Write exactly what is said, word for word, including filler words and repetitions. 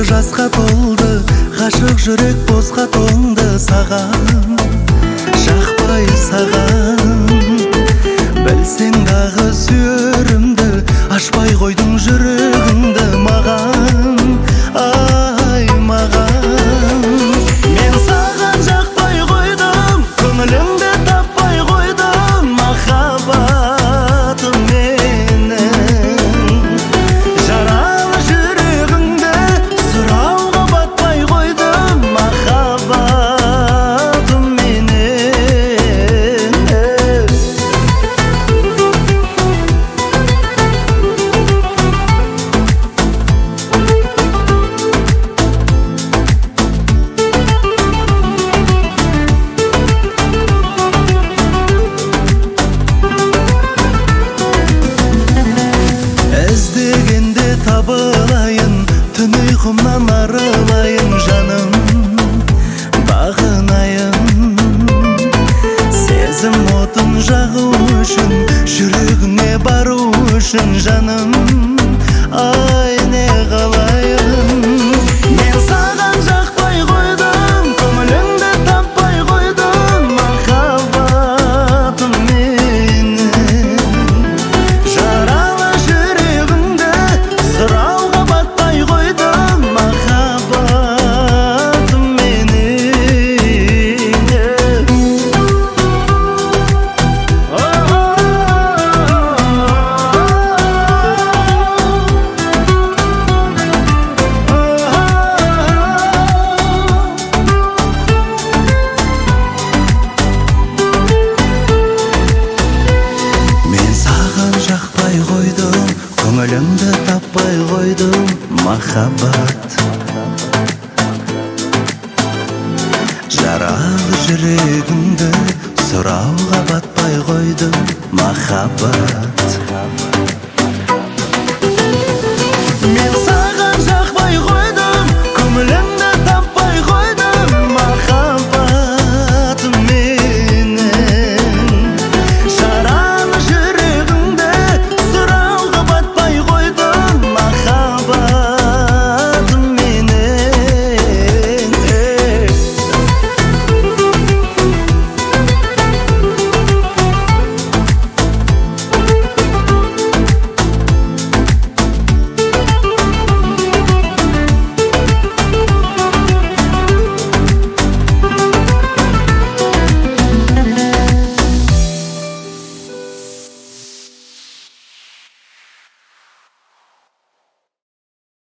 жасқа толды, ғашық жүрек босқа тоңды. Саған жақпай саған, білсең дағы сүйерімді, ашпай қойдың жүрегіңді маған, ай маған. Мен саған жақпай қойдым, көңіліңді таппай қойдым, махаббатым менің. Жаралы жүрегіңді сұрауға батпай қойдым, махаббатым менің. Іздегенде табылайын, түн ұйқымнан арылайын, жаным бағынайын. Сезім отын жағу үшін, жүрегіңе бару үшін, жаным ай не қалайын. Мен саған жақпай қойдым, көңіліңді таппай қойдым, махаббатым менің. Жаралы жүрегіңді сұрауға батпай қойдым, махаббатым менің. Мен саған жақпай қойдым, көңіліңді таппай қойдым, махаббат. Жаралы жүрегіңді сұрауға батпай қойдым, махаббат.